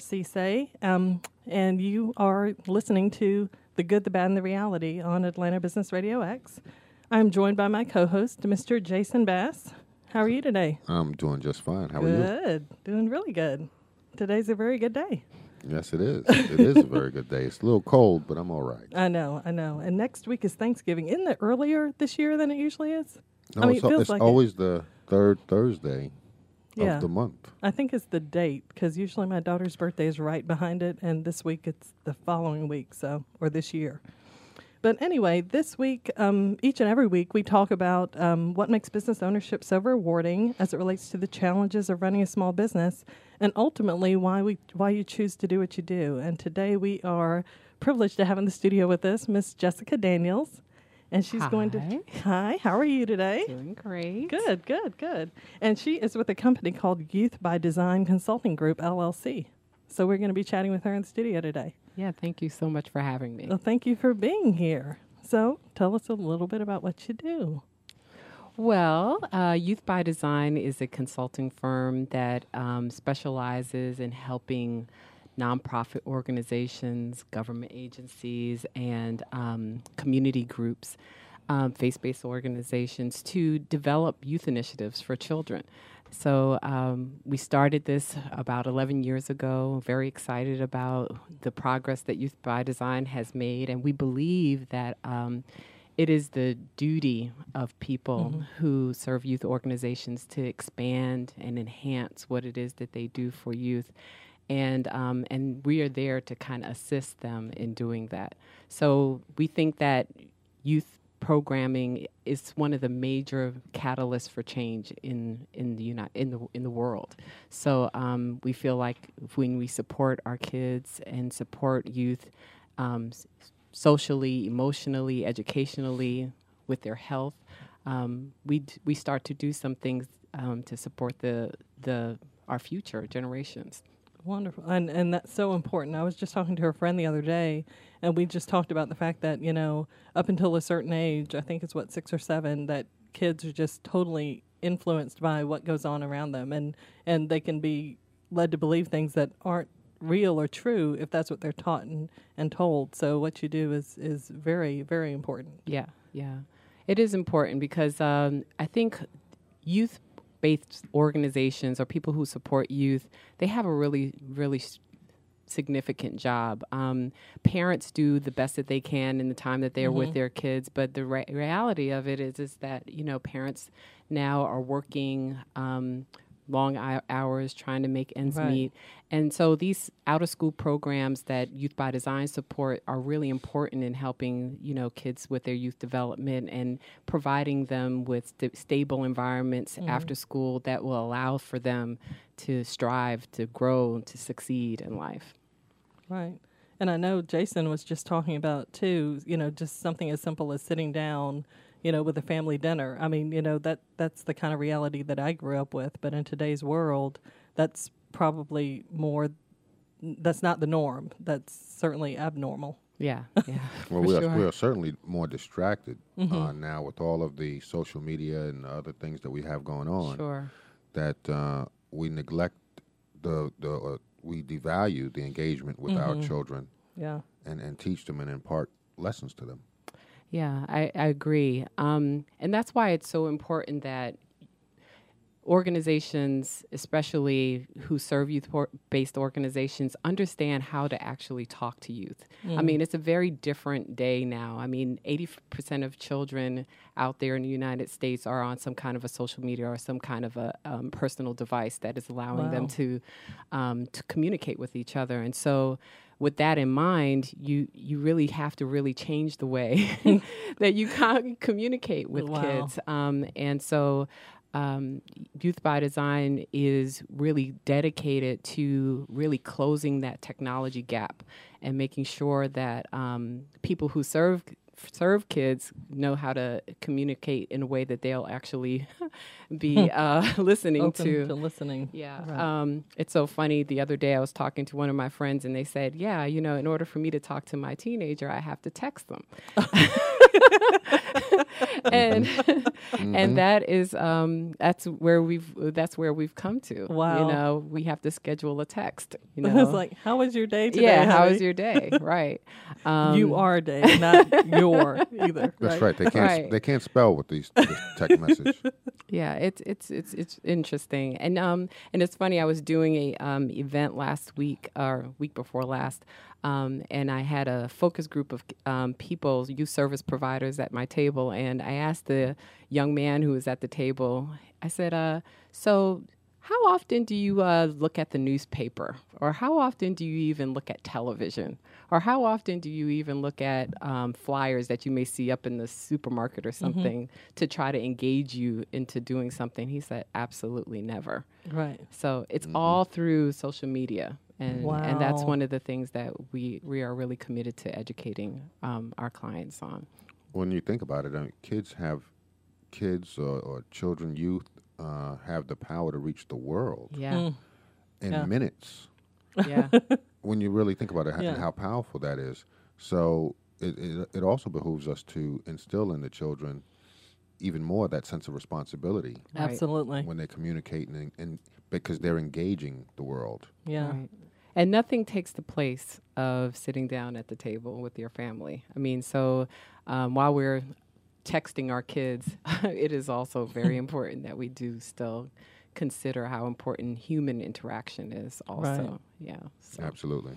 Cisse, and you are listening to The Good, the Bad, and the Reality on Atlanta Business Radio X. I'm joined by my co-host, Mr. Jason Bass. How are you today? I'm doing just fine. How are you? Good. Doing really good. Today's a very good day. Yes, it is. It is a very good day. It's a little cold, but I'm all right. I know. And next week is Thanksgiving. Isn't it earlier this year than it usually is? No, it feels like always the third Thursday of the month. I think it's the date, because usually my daughter's birthday is right behind it, and this week it's the following week, or this year. But anyway, this week, each and every week, we talk about what makes business ownership so rewarding as it relates to the challenges of running a small business, and ultimately why you choose to do what you do. And today we are privileged to have in the studio with us Miss Jessica Daniels. And she's going to... Hi, how are you today? Doing great. Good. And she is with a company called Youth by Design Consulting Group, LLC. So we're going to be chatting with her in the studio today. Yeah, thank you so much for having me. Well, thank you for being here. So tell us a little bit about what you do. Well, Youth by Design is a consulting firm that specializes in helping nonprofit organizations, government agencies, and community groups, faith-based organizations to develop youth initiatives for children. So we started this about 11 years ago, very excited about the progress that Youth by Design has made, and we believe that it is the duty of people who serve youth organizations to expand and enhance what it is that they do for youth. And we are there to kind of assist them in doing that. So we think that youth programming is one of the major catalysts for change in the world. So we feel like when we support our kids and support youth socially, emotionally, educationally, with their health, we start to do some things to support our future generations. Wonderful. And that's so important. I was just talking to a friend the other day, and we just talked about the fact that, up until a certain age, I think it's 6 or 7, that kids are just totally influenced by what goes on around them, and they can be led to believe things that aren't real or true if that's what they're taught and told. So what you do is very, very important. Yeah. It is important because I think youth-based organizations or people who support youth, they have a really, really significant job. Parents do the best that they can in the time that they're with their kids, but the reality of it is that, parents now are working long hours trying to make ends meet. And so these out-of-school programs that Youth by Design support are really important in helping, kids with their youth development and providing them with stable environments after school that will allow for them to strive, to grow, and to succeed in life. Right. And I know Jason was just talking about, too, just something as simple as sitting down with a family dinner. I mean, that's the kind of reality that I grew up with. But in today's world, that's probably that's not the norm. That's certainly abnormal. Yeah. Well, we are certainly more distracted now with all of the social media and other things that we have going on. Sure. That we neglect we devalue the engagement with our children. Yeah. And teach them and impart lessons to them. Yeah, I agree. And that's why it's so important that organizations, especially who serve youth-based organizations, understand how to actually talk to youth. I mean, it's a very different day now. I mean, 80% of children out there in the United States are on some kind of a social media or some kind of a personal device that is allowing them to communicate with each other. And so with that in mind, you really have to really change the way that you communicate with kids. And so Youth by Design is really dedicated to really closing that technology gap and making sure that people who serve serve kids know how to communicate in a way that they'll actually be listening Open to. listening. Yeah. Right. It's so funny. The other day I was talking to one of my friends and they said, yeah, in order for me to talk to my teenager, I have to text them. And and that is that's where we've come to. Wow. We have to schedule a text. It's like, how was your day today? Yeah, how honey? was your day? Right. You are Dave, not your either. That's right. They can't Right. they can't spell with this text message. Yeah, it's interesting, and it's funny. I was doing a event last week or week before last, and I had a focus group of people, youth service providers, at my table, and I asked the young man who was at the table. I said, "So, how often do you look at the newspaper, or how often do you even look at television, or how often do you even look at flyers that you may see up in the supermarket or something to try to engage you into doing something?" He said, "Absolutely never." Right. So it's all through social media. And that's Wow. one of the things that we are really committed to educating our clients on. When you think about it, kids or children, youth have the power to reach the world Yeah. in Yeah. minutes. Yeah. When you really think about it, Yeah. and how powerful that is. So it also behooves us to instill in the children even more that sense of responsibility Right. Absolutely. when they're communicating, and because they're engaging the world. Yeah. Right. And nothing takes the place of sitting down at the table with your family. I mean, so while we're texting our kids, it is also very important that we do still consider how important human interaction is also. Right. Yeah. So. Absolutely.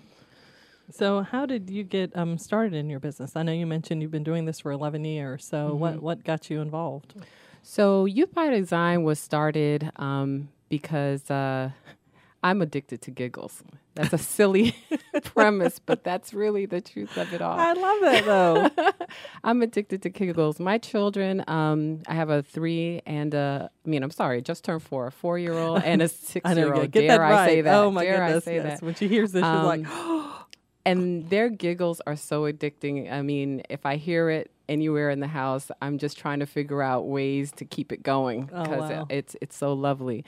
So, how did you get started in your business? I know you mentioned you've been doing this for 11 years. So, what got you involved? So Youth by Design was started because I'm addicted to giggles. That's a silly premise, but that's really the truth of it all. I love that, though. I'm addicted to giggles. My children, I have a 3 and just turned 4, a 4-year-old and a 6-year-old. Get that Dare right. I say that? Oh, my Dare goodness. I say Yes. that? When she hears this, she's like, And their giggles are so addicting. I mean, if I hear it anywhere in the house, I'm just trying to figure out ways to keep it going because wow. it's so lovely.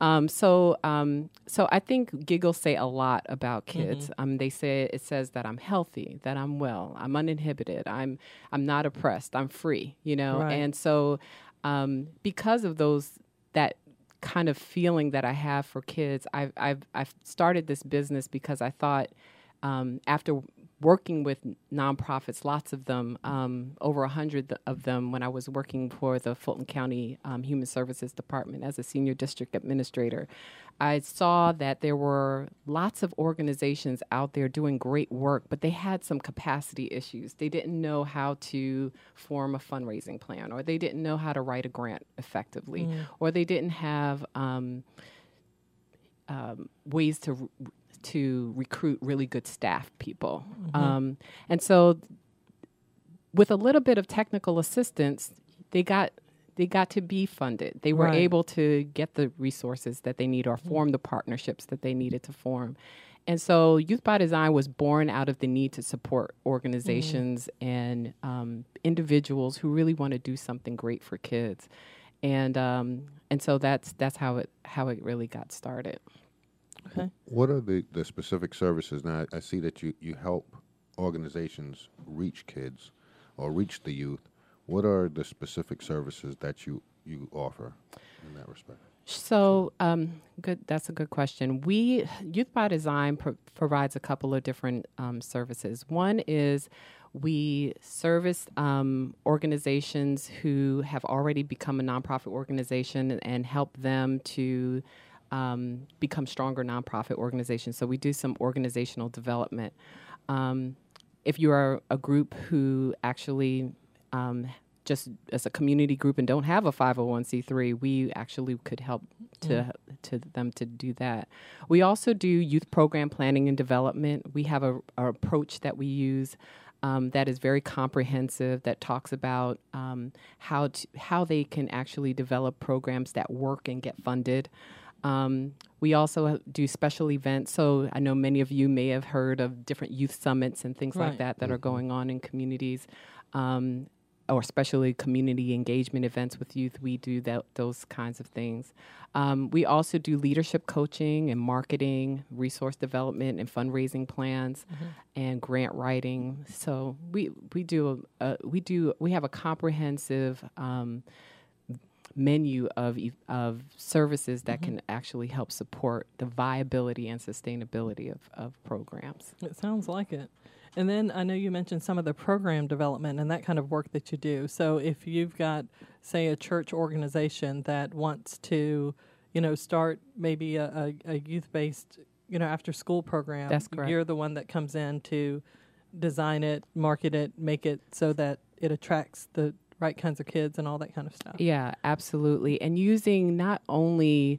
So I think giggles say a lot about kids. It says that I'm healthy, that I'm well, I'm uninhibited, I'm not oppressed, I'm free, Right. And so because of that kind of feeling that I have for kids, I've started this business because I thought after working with nonprofits, lots of them, over 100 of them, when I was working for the Fulton County Human Services Department as a senior district administrator, I saw that there were lots of organizations out there doing great work, but they had some capacity issues. They didn't know how to form a fundraising plan, or they didn't know how to write a grant effectively, or they didn't have ways to recruit really good staff people. And so with a little bit of technical assistance, they got to be funded. They were Right. able to get the resources that they need or form the partnerships that they needed to form. And so Youth by Design was born out of the need to support organizations and individuals who really want to do something great for kids. And so that's how it really got started. Okay. What are the specific services? Now, I see that you help organizations reach kids or reach the youth. What are the specific services that you offer in that respect? So, good. That's a good question. Youth by Design provides a couple of different services. One is we service organizations who have already become a nonprofit organization and help them to become stronger nonprofit organizations. So we do some organizational development. If you are a group who actually just as a community group and don't have a 501c3, we actually could help to them to do that. We also do youth program planning and development. We have a approach that we use that is very comprehensive, that talks about how they can actually develop programs that work and get funded. We also do special events. So I know many of you may have heard of different youth summits and things like that are going on in communities, or especially community engagement events with youth. We do those kinds of things. We also do leadership coaching and marketing, resource development and fundraising plans, and grant writing. So we have a comprehensive menu of services that can actually help support the viability and sustainability of programs. It sounds like it. And then I know you mentioned some of the program development and that kind of work that you do. So if you've got, say, a church organization that wants to, start maybe a youth-based, after-school program, that's correct. You're the one that comes in to design it, market it, make it so that it attracts the right kinds of kids and all that kind of stuff. Yeah, absolutely. And using not only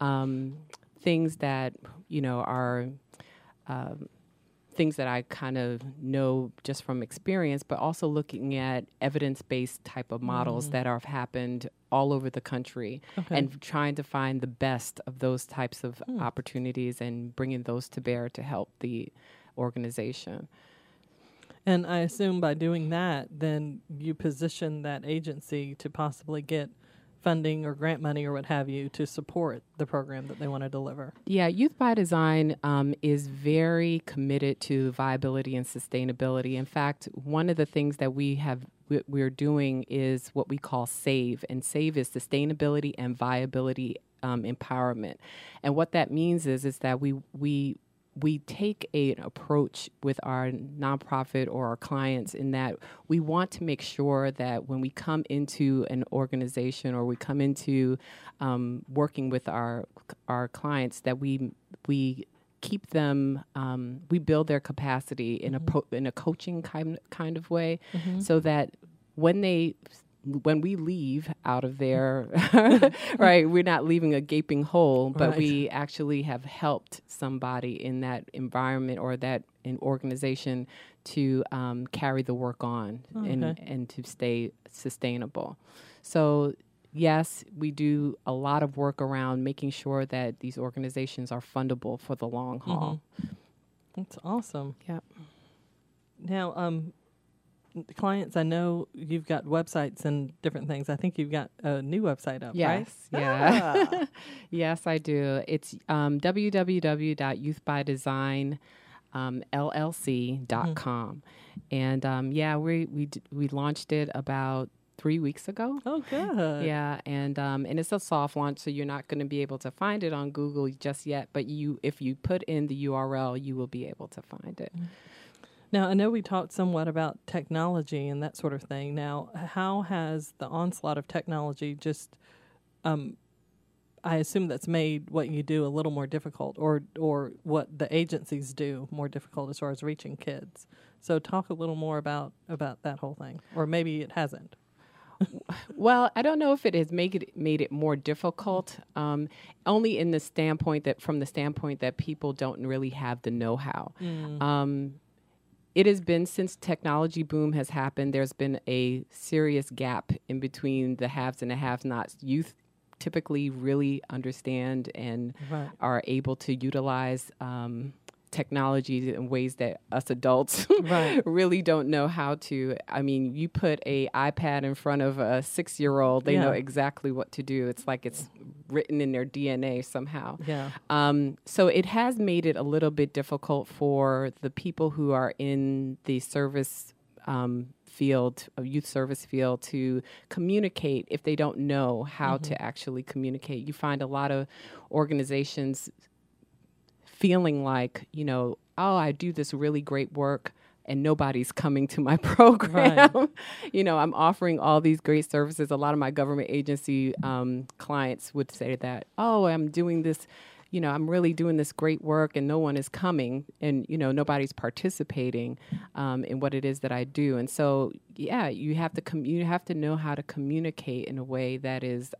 things that, are things that I kind of know just from experience, but also looking at evidence-based type of models that have happened all over the country and trying to find the best of those types of opportunities and bringing those to bear to help the organization. And I assume by doing that, then you position that agency to possibly get funding or grant money or what have you to support the program that they want to deliver. Yeah, Youth by Design is very committed to viability and sustainability. In fact, one of the things that we're doing is what we call SAVE, and SAVE is sustainability and viability empowerment. And what that means is that we take an approach with our nonprofit or our clients in that we want to make sure that when we come into an organization or we come into working with our clients, that we keep them, we build their capacity in a coaching kind of way, so that when we leave out of there, right, we're not leaving a gaping hole, but we actually have helped somebody in that environment or that an organization to carry the work on and to stay sustainable. So, yes, we do a lot of work around making sure that these organizations are fundable for the long haul. That's awesome. Yeah. Now, clients, I know you've got websites and different things. I think you've got a new website up, right? Yeah. Yes, I do. It's www.youthbydesign.llc.com. And we launched it about 3 weeks ago. Oh, good. Yeah, and it's a soft launch, so you're not going to be able to find it on Google just yet, but if you put in the URL, you will be able to find it. Now, I know we talked somewhat about technology and that sort of thing. Now, how has the onslaught of technology just, I assume that's made what you do a little more difficult, or what the agencies do more difficult as far as reaching kids. So talk a little more about that whole thing, or maybe it hasn't. Well, I don't know if it has made it more difficult, only in the standpoint that people don't really have the know-how. It has been, since technology boom has happened, there's been a serious gap in between the haves and the have-nots. Youth typically really understand and are able to utilize technology in ways that us adults really don't know how to. I mean, you put a iPad in front of a 6-year-old, they know exactly what to do. It's like it's written in their DNA somehow. Yeah. So it has made it a little bit difficult for the people who are in the service field, youth service field, to communicate if they don't know how to actually communicate. You find a lot of organizations feeling like, I do this really great work and nobody's coming to my program. I'm offering all these great services. A lot of my government agency clients would say that, I'm doing this, I'm really doing this great work and no one is coming, and, nobody's participating in what it is that I do. And so, you have to know how to communicate in a way that is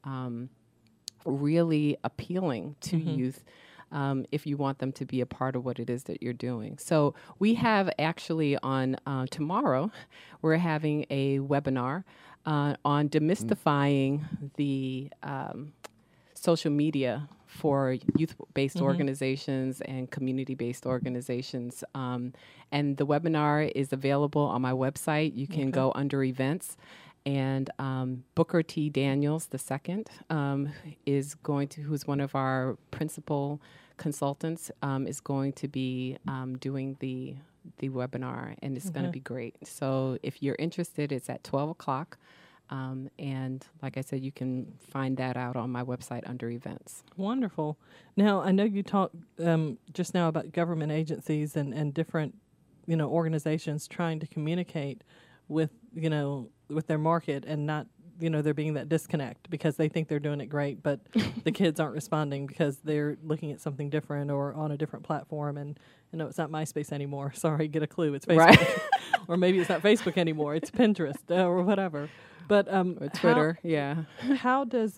really appealing to youth. If you want them to be a part of what it is that you're doing. So we have actually on tomorrow, we're having a webinar on demystifying the social media for youth-based organizations and community-based organizations. And the webinar is available on my website. You can go under events. And Booker T. Daniels II who's one of our principal consultants, is going to be doing the webinar, and it's going to be great. So if you're interested, it's at 12 o'clock. And like I said, you can find that out on my website under events. Wonderful. Now, I know you talked just now about government agencies and different, organizations trying to communicate with their market and not, there being that disconnect because they think they're doing it great, but the kids aren't responding because they're looking at something different or on a different platform. And, it's not MySpace anymore. Sorry, get a clue. It's Facebook. Right. Or maybe it's not Facebook anymore. It's Pinterest or whatever. But or Twitter, How does,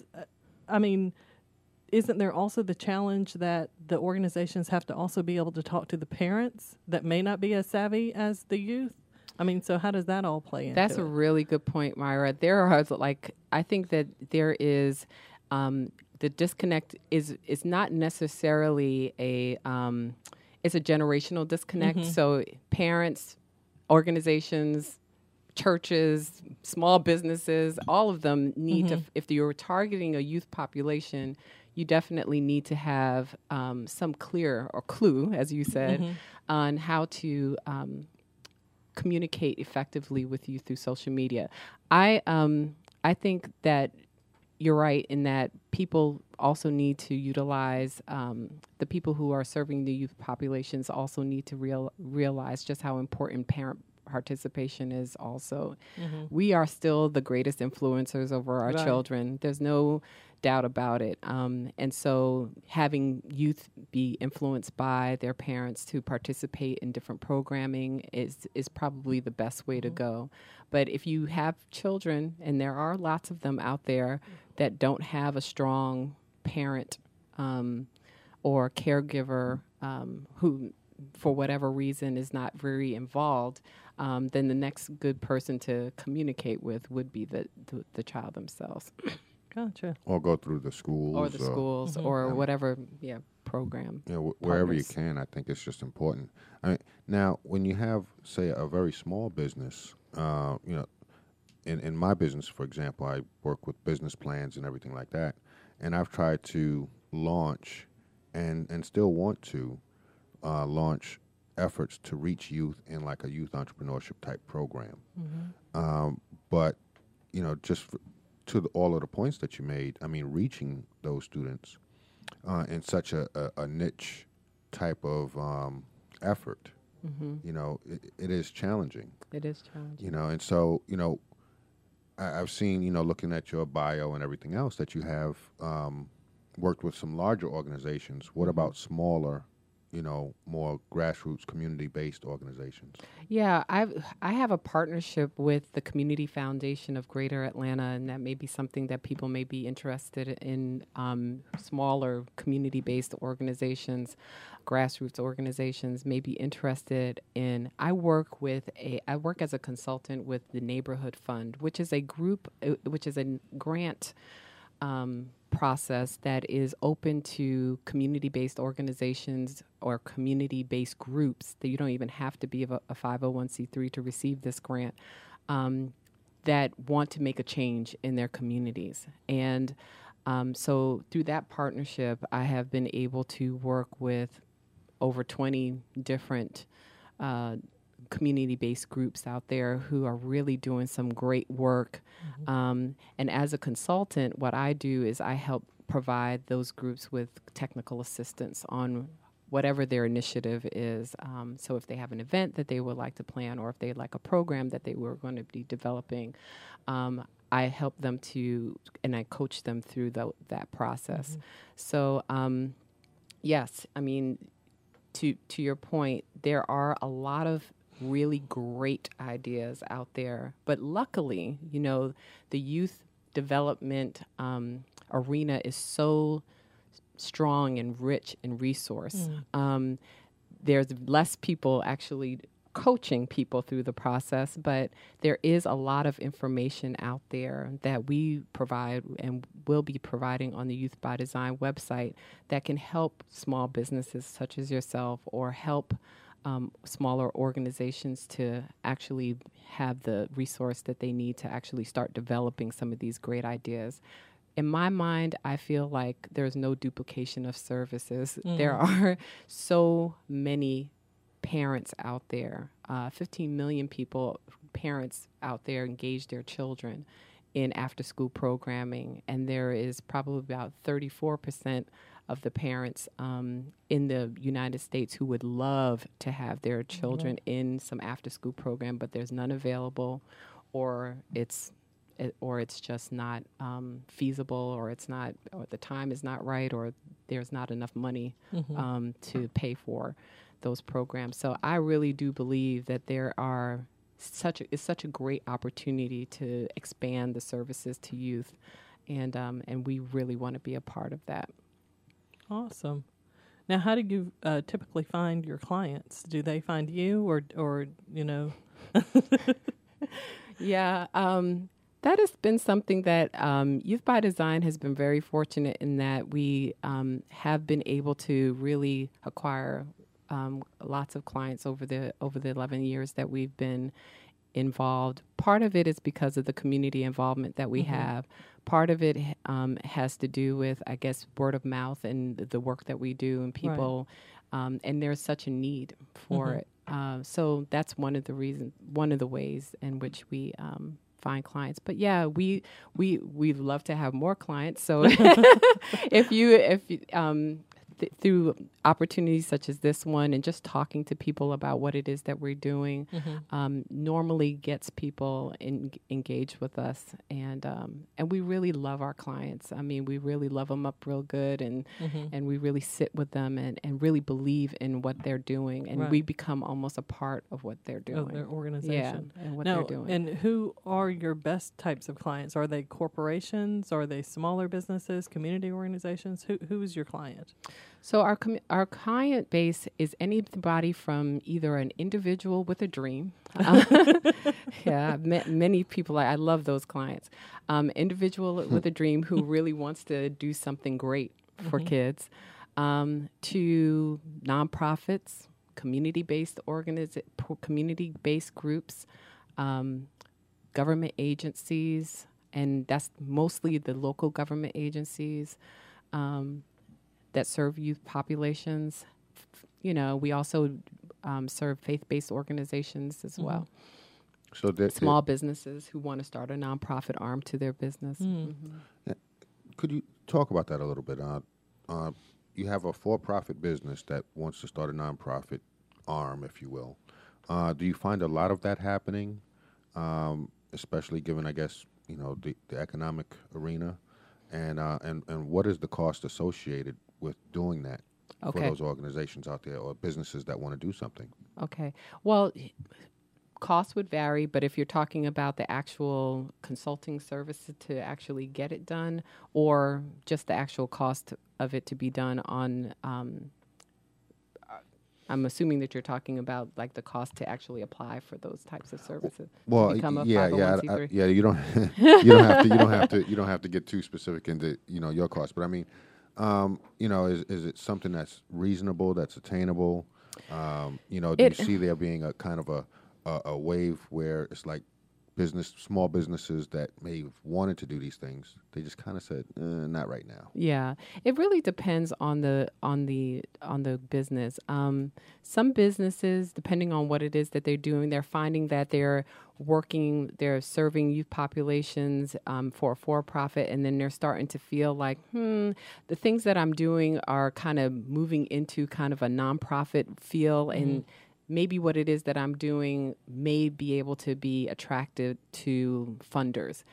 isn't there also the challenge that the organizations have to also be able to talk to the parents that may not be as savvy as the youth? So how does that all play into That's a really good point, Myra. There are, I think that there is, the disconnect is not necessarily it's a generational disconnect. So parents, organizations, churches, small businesses, all of them need to, if you're targeting a youth population, you definitely need to have some clue, as you said, on how to communicate effectively with you through social media. I think that you're right in that people also need to utilize, the people who are serving the youth populations also need to realize just how important parent participation is also. We are still the greatest influencers over our children. There's no doubt about it. And so having youth be influenced by their parents to participate in different programming is probably the best way to go. But if you have children, and there are lots of them out there that don't have a strong parent or caregiver who, for whatever reason, is not very involved, then the next good person to communicate with would be the child themselves. Gotcha. Or go through the schools. Or the schools or whatever, program. Wherever you can, I think it's just important. Now, when you have, say, a very small business, in my business, for example, I work with business plans and everything like that, and I've tried to launch and still want to launch efforts to reach youth in like a youth entrepreneurship type program. But, all of the points that you made, reaching those students in such a niche type of effort, it is challenging. It is challenging. And so, I've seen, looking at your bio and everything else, that you have worked with some larger organizations. What about smaller, more grassroots, community-based organizations? Yeah, I have a partnership with the Community Foundation of Greater Atlanta, and that may be something that people may be interested in. Smaller community-based organizations, grassroots organizations may be interested in. I work as a consultant with the Neighborhood Fund, which is a grant process that is open to community-based organizations or community-based groups that you don't even have to be a 501c3 to receive this grant, that want to make a change in their communities. And so through that partnership, I have been able to work with over 20 different community-based groups out there who are really doing some great work. And as a consultant, what I do is I help provide those groups with technical assistance on whatever their initiative is. So if they have an event that they would like to plan, or if they like a program that they were going to be developing, I help them and I coach them through that process. So yes, to your point, there are a lot of really great ideas out there. But luckily, the youth development arena is so strong and rich in resource. There's less people actually coaching people through the process, but there is a lot of information out there that we provide and will be providing on the Youth by Design website that can help small businesses such as yourself, or help smaller organizations to actually have the resource that they need to actually start developing some of these great ideas. In my mind, I feel like there's no duplication of services. There are so many parents out there, 15 million parents out there engage their children in after-school programming, and there is probably about 34% of the parents in the United States who would love to have their children in some after-school program, but there's none available, or it's just not feasible, or the time is not right, or there's not enough money to pay for those programs. So I really do believe that it's such a great opportunity to expand the services to youth, and we really want to be a part of that. Awesome. Now, how do you typically find your clients? Do they find you, or you know? Yeah, that has been something that Youth by Design has been very fortunate in that we have been able to really acquire lots of clients over the 11 years that we've been involved. Part of it is because of the community involvement that we have. Part of it has to do with, I guess, word of mouth and the work that we do, and people, and there's such a need for it. So that's one of the ways in which we find clients. But yeah, we'd love to have more clients. So through opportunities such as this one, and just talking to people about what it is that we're doing, normally gets people engaged with us, and we really love our clients. I mean, we really love them up real good, and we really sit with them and really believe in what they're doing, and we become almost a part of what they're doing, of their organization, and what they're doing. And who are your best types of clients? Are they corporations? Are they smaller businesses, community organizations? Who is your client? So our client base is anybody from either an individual with a dream. Yeah, many people, I love those clients. Individual with a dream who really wants to do something great for kids, to nonprofits, community-based groups, government agencies, and that's mostly the local government agencies that serve youth populations. You know, we also serve faith-based organizations as well. So small businesses who want to start a nonprofit arm to their business. Could you talk about that a little bit? You have a for-profit business that wants to start a nonprofit arm, if you will. Do you find a lot of that happening, especially given, I guess, you know, the economic arena, and what is the cost associated with doing that for those organizations out there or businesses that want to do something? Okay. Well, costs would vary, but if you're talking about the actual consulting services to actually get it done, or just the actual cost of it to be done on, I'm assuming that you're talking about like the cost to actually apply for those types of services. Well, to become a yeah. You don't have to get too specific into, you know, your cost, but I mean, you know, is it something that's reasonable, that's attainable? You know, do you see there being a kind of a wave where it's like small businesses that may have wanted to do these things, they just kind of said, not right now? Yeah, it really depends on the business. Some businesses, depending on what it is that they're doing, they're finding that they're serving youth populations for profit, and then they're starting to feel like, the things that I'm doing are kind of moving into kind of a nonprofit feel, and maybe what it is that I'm doing may be able to be attractive to funders.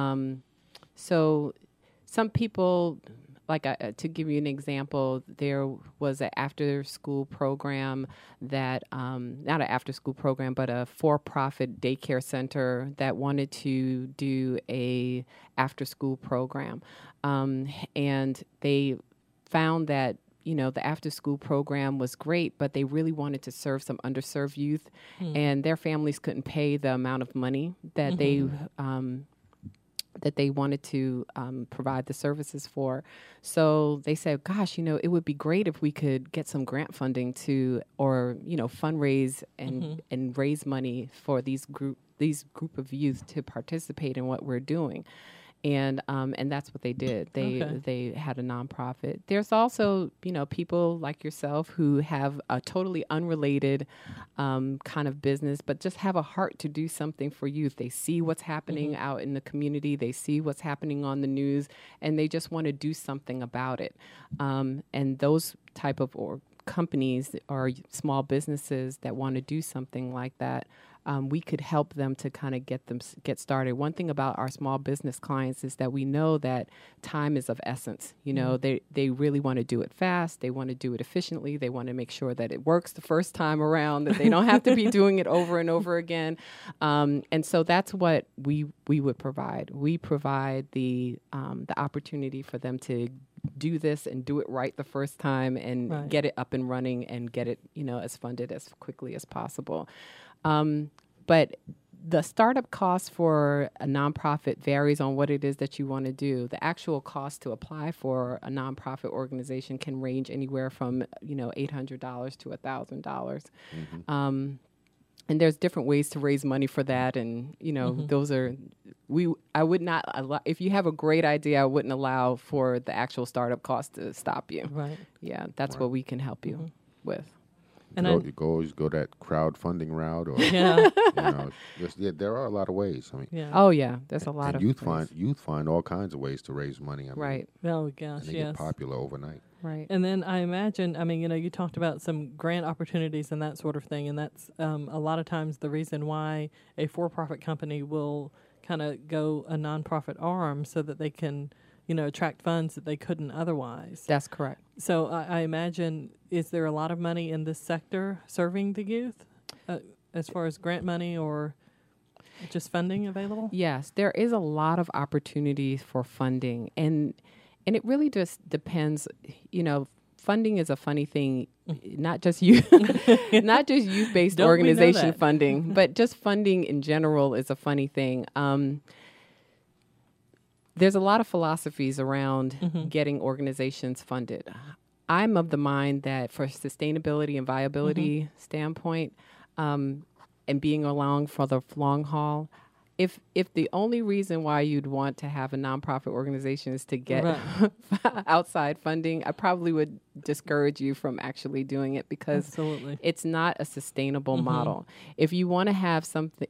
So some people, like to give you an example, there was an after-school program that, not an after-school program, but a for-profit daycare center that wanted to do a after-school program. And they found that the after school program was great, but they really wanted to serve some underserved youth, and their families couldn't pay the amount of money that they wanted to provide the services for. So they said, gosh, it would be great if we could get some grant funding or fundraise and raise money for these group of youth to participate in what we're doing. And that's what they did. They had a nonprofit. There's also, people like yourself who have a totally unrelated kind of business, but just have a heart to do something for youth. They see what's happening out in the community. They see what's happening on the news, and they just want to do something about it. And those type of companies or small businesses that want to do something like that, we could help them to kind of get started. One thing about our small business clients is that we know that time is of essence. They really want to do it fast. They want to do it efficiently. They want to make sure that it works the first time around, that they don't have to be doing it over and over again. And so that's what we would provide. We provide the opportunity for them to do this and do it right the first time and get it up and running and get it, as funded as quickly as possible. But the startup cost for a nonprofit varies on what it is that you want to do. The actual cost to apply for a nonprofit organization can range anywhere from, $800 to $1,000. And there's different ways to raise money for that. And, those are, I would not allow, if you have a great idea, I wouldn't allow for the actual startup cost to stop you. Right. Yeah, that's what we can help you with. And you always go that crowdfunding route, or there are a lot of ways. There's a lot of youth find all kinds of ways to raise money. Right. Oh gosh, and they get popular overnight. Right. And then I imagine, you talked about some grant opportunities and that sort of thing, and that's a lot of times the reason why a for-profit company will kind of go a nonprofit arm so that they can, attract funds that they couldn't otherwise. That's correct. So I imagine, is there a lot of money in this sector serving the youth as far as grant money or just funding available? Yes, there is a lot of opportunities for funding. And it really just depends, funding is a funny thing, not just youth-based organization funding, but just funding in general is a funny thing. There's a lot of philosophies around getting organizations funded. I'm of the mind that for sustainability and viability standpoint, and being along for the long haul, if the only reason why you'd want to have a nonprofit organization is to get outside funding, I probably would discourage you from actually doing it because it's not a sustainable model. If you want to have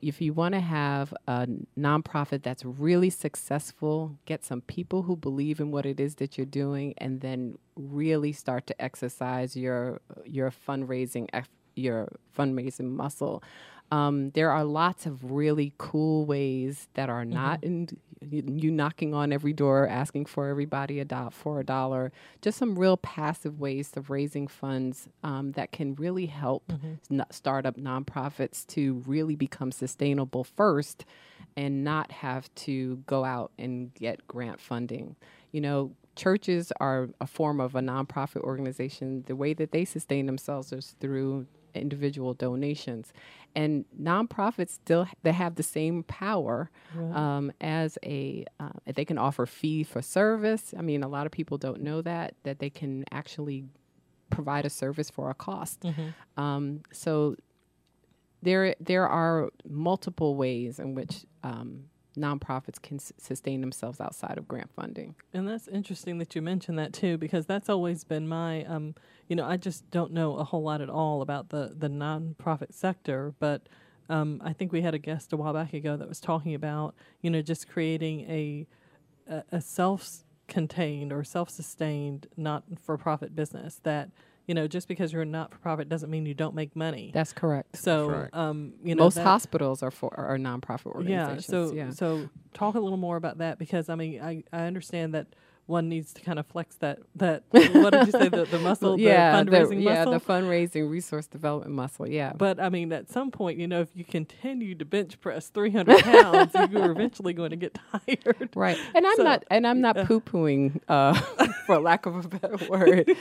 a nonprofit that's really successful, get some people who believe in what it is that you're doing, and then really start to exercise your fundraising muscle. There are lots of really cool ways that are not in you knocking on every door, asking for everybody for $1. Just some real passive ways of raising funds that can really help startup nonprofits to really become sustainable first and not have to go out and get grant funding. Churches are a form of a nonprofit organization. The way that they sustain themselves is through individual donations, and nonprofits they have the same power as they can offer fee for service. A lot of people don't know that they can actually provide a service for a cost. So there are multiple ways in which nonprofits can sustain themselves outside of grant funding. And that's interesting that you mentioned that too, because that's always been my, I just don't know a whole lot at all about the nonprofit sector, but I think we had a guest a while back ago that was talking about, just creating a self-contained or self-sustained not-for-profit business that, just because you're not for profit doesn't mean you don't make money. That's correct. So, most hospitals are nonprofit organizations. So talk a little more about that, because I understand that one needs to kind of flex that what did you say, the muscle, the fundraising muscle? The fundraising resource development muscle. Yeah. But at some point, if you continue to bench press 300 pounds, you're eventually going to get tired. Right. And I'm not poo-pooing, for lack of a better word.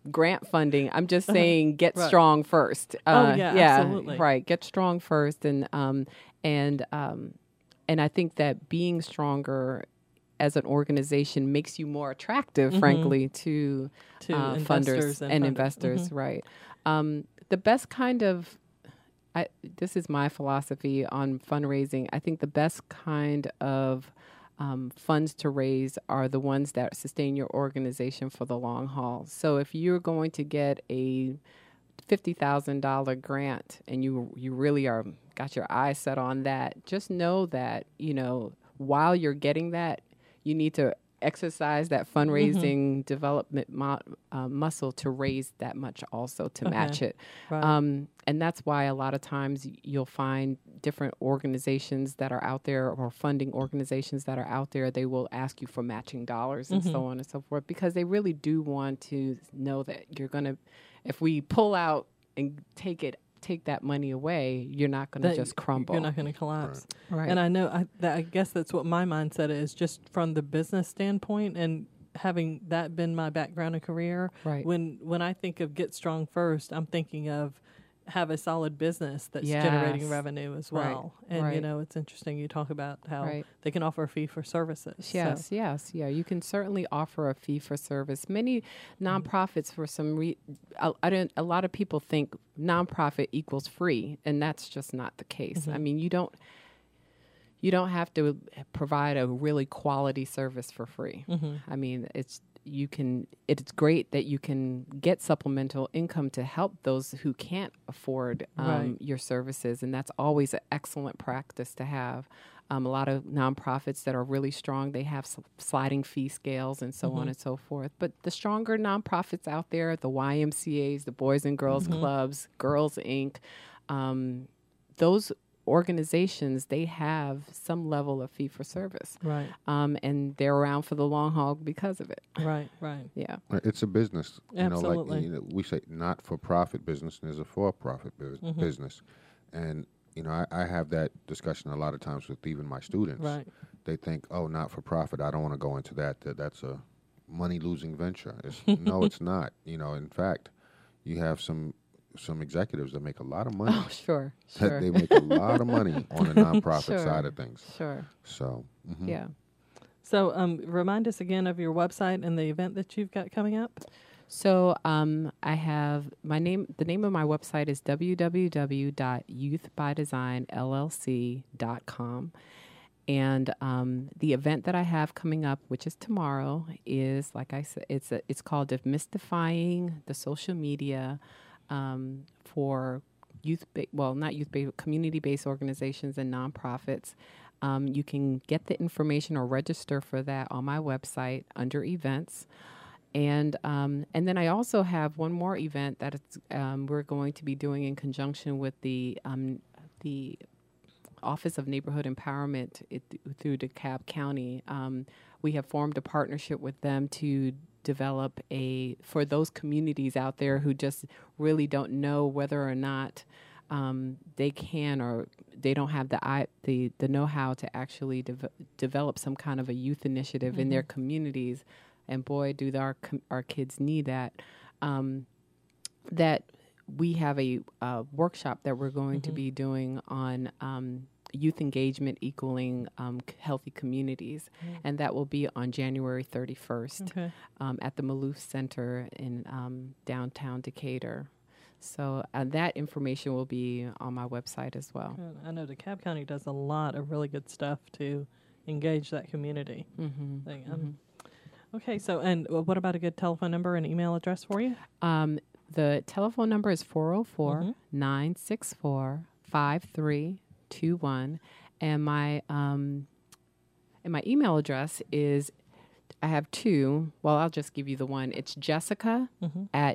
grant funding. I'm just saying get Right. strong first. Yeah, absolutely. Right. Get strong first, and I think that being stronger as an organization makes you more attractive, frankly, to investors funders and funders. investors. Right. The best kind of this is my philosophy on fundraising. I think the best kind of funds to raise are the ones that sustain your organization for the long haul. So if you're going to get a $50,000 grant and you really are got your eyes set on that, just know that, while you're getting that, you need to exercise that fundraising development muscle to raise that much also to match it. Right. And that's why a lot of times you'll find different organizations that are out there or funding organizations that are out there, they will ask you for matching dollars and so on and so forth, because they really do want to know that you're going to, if we pull out and take that money away, you're not going to just crumble. You're not going to collapse. Right. And I know, I guess that's what my mindset is, just from the business standpoint, and having that been my background and career. Right. When I think of Get Strong First, I'm thinking of have a solid business that's generating revenue as well. Right. And, Right. It's interesting you talk about how Right. they can offer a fee for services. Yes, So, yes, yeah. You can certainly offer a fee for service. Many nonprofits, for some a lot of people think nonprofit equals free, and that's just not the case. I mean, you don't have to provide a really quality service for free. I mean, it's great that you can get supplemental income to help those who can't afford Right. your services, and that's always an excellent practice to have. A lot of nonprofits that are really strong, they have sliding fee scales and so on and so forth. But the stronger nonprofits out there, the YMCAs, the Boys and Girls Clubs, Girls Inc., those organizations, they have some level of fee for service. Right. And they're around for the long haul because of it. Right. Yeah. It's a business. Absolutely. We say not-for-profit business, and there's a for-profit business. And, I have that discussion a lot of times with even my students. Right. They think, oh, not-for-profit, I don't want to go into that. That's a money-losing venture. No, it's not. In fact, you have some executives that make a lot of money. Oh, sure. They make a lot of money on the nonprofit side of things. Sure. So, Yeah. So remind us again of your website and the event that you've got coming up. So I have the name of my website is www.youthbydesignllc.com. And the event that I have coming up, which is tomorrow, is, like I said, it's called Demystifying the Social Media for community-based organizations and nonprofits. You can get the information or register for that on my website under events. And then I also have one more event that we're going to be doing in conjunction with the Office of Neighborhood Empowerment through DeKalb County. We have formed a partnership with them to develop for those communities out there who just really don't know whether or not they can or they don't have the know-how to actually develop some kind of a youth initiative in their communities. And boy, do our kids need that. That we have a workshop that we're going to be doing on youth engagement equaling healthy communities, and that will be on January 31st at the Maloof Center in downtown Decatur. So that information will be on my website as well. I know DeKalb County does a lot of really good stuff to engage that community. Okay, so and what about a good telephone number and email address for you? The telephone number is 404-964-5321, and my email address is, I have two. Well, I'll just give you the one. It's Jessica at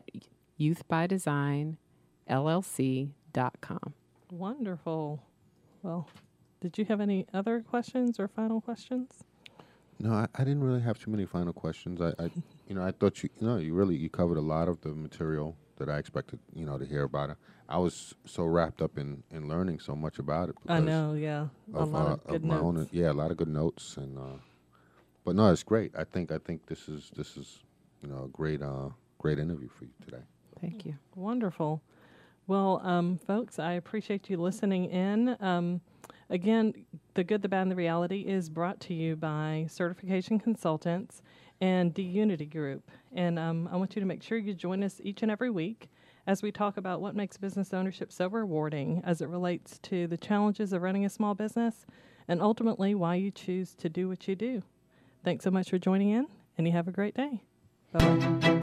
youthbydesignllc.com. Wonderful. Well, did you have any other questions or final questions? No, I didn't really have too many final questions. I thought you covered a lot of the material that I expected, to hear about it. I was so wrapped up in learning so much about it. I know, yeah, a lot of good notes. A lot of good notes, and but no, it's great. I think this is a great great interview for you today. Thank you. Wonderful. Well, folks, I appreciate you listening in. Again, The Good, the Bad, and the Reality is brought to you by Certification Consultants and the Unity Group. And I want you to make sure you join us each and every week as we talk about what makes business ownership so rewarding as it relates to the challenges of running a small business and ultimately why you choose to do what you do. Thanks so much for joining in, and you have a great day. Bye-bye.